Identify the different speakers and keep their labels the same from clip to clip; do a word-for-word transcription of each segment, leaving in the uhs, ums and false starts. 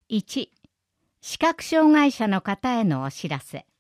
Speaker 1: いち、視覚障害者の方へのお知らせ。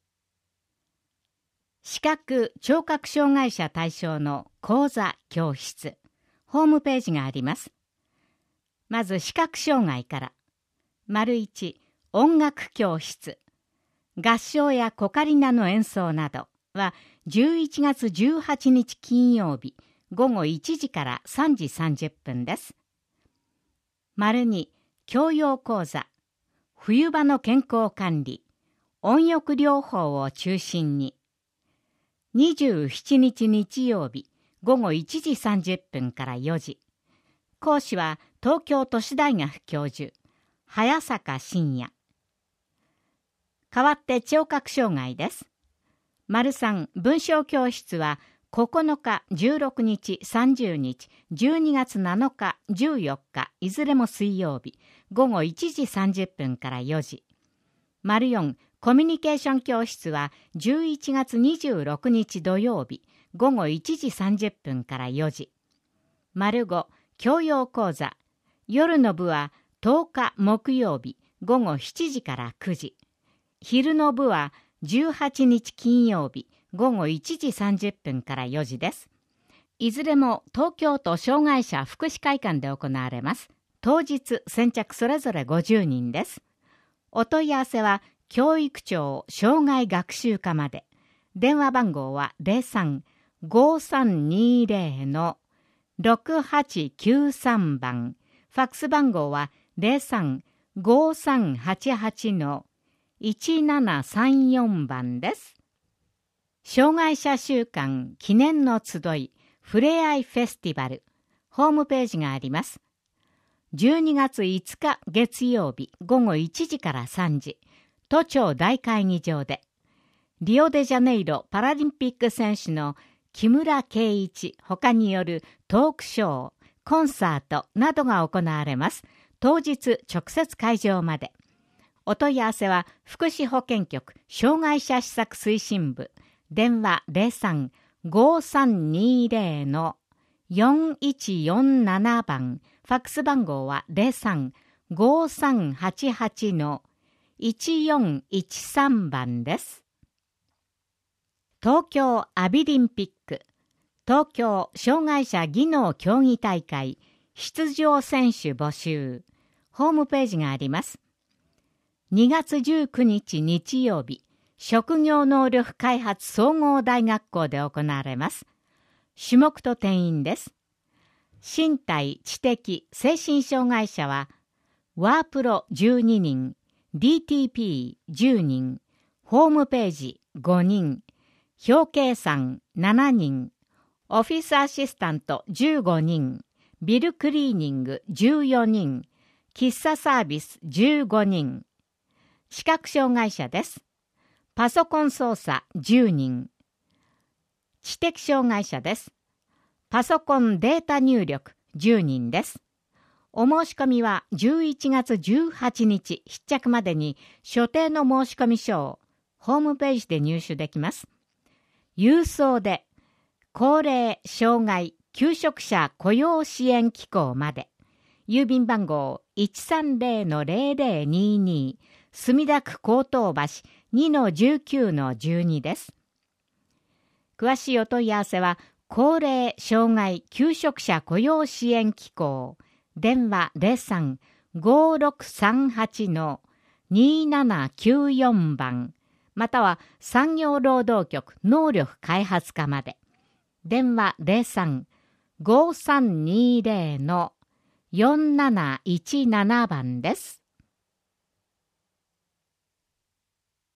Speaker 1: 視覚・聴覚障害者対象の講座・教室、ホームページがあります。まず視覚障害から。丸いち、音楽教室。合唱やコカリナの演奏などはじゅういちがつじゅうはちにち金曜日午後いちじからさんじさんじゅっぷんです。丸に、教養講座。冬場の健康管理、温浴療法を中心に。にじゅうしちにち日曜日午後いちじさんじゅっぷんからよじ。講師は東京都市大学教授、早坂信也。代わって聴覚障害です。丸さん、文章教室はここのか、じゅうろくにち、さんじゅうにち、じゅうにがつなのか、じゅうよっか、いずれも水曜日、午後いちじさんじゅっぷんからよじ。丸よん、コミュニケーション教室はじゅういちがつにじゅうろくにち土曜日、午後いちじさんじゅっぷんからよじ。丸ご、教養講座。夜の部はとおか木曜日、午後しちじからくじ。昼の部はじゅうはちにち金曜日、午後いちじさんじゅっぷんからよじです。いずれも東京都障害者福祉会館で行われます。当日先着それぞれごじゅうにんです。お問い合わせは教育庁障害学習課まで。電話番号は ゼロさん ごさんにゼロ のろくはちきゅうさん 番。ファックス番号は ゼロさん ごさんはちはち のいちななさんよん 番です。障害者週間記念の集いふれあいフェスティバル。ホームページがあります。じゅうにがついつか月曜日午後いちじからさんじ。都庁大会議場で、リオデジャネイロパラリンピック選手の木村敬一ほかによるトークショー、コンサートなどが行われます。当日直接会場まで。お問い合わせは福祉保健局障害者施策推進部、電話 ゼロさん ごさんにゼロ のよんいちよんなな 番。ファックス番号は ゼロさん ごさんはちはち のいちよんいちさん 番です。東京アビリンピック、東京障害者技能競技大会出場選手募集、ホームページがあります。にがつじゅうくにち日曜日、職業能力開発総合大学校で行われます。種目と定員です。身体、知的、精神障害者は、ワープロじゅうににん、ディーティーピーじゅうにん、ホームページごにん、表計算ななにん、オフィスアシスタントじゅうごにん、ビルクリーニングじゅうよにん、喫茶サービスじゅうごにん。視覚障害者です。パソコン操作じゅうにん。知的障害者です。パソコンデータ入力じゅうにんです。お申し込みはじゅういちがつじゅうはちにち必着までに所定の申込書をホームページで入手できます。郵送で高齢障害求職者雇用支援機構まで。郵便番号 いちさんゼロのゼロゼロにに 墨田区江東橋 にのじゅうきゅうのじゅうに です。詳しいお問い合わせは高齢障害求職者雇用支援機構、電話 ゼロさん ごろくさんはち のにななきゅうよん 番、または産業労働局能力開発課まで。電話 ゼロさん ごさんにゼロのよんなないちなな 番です。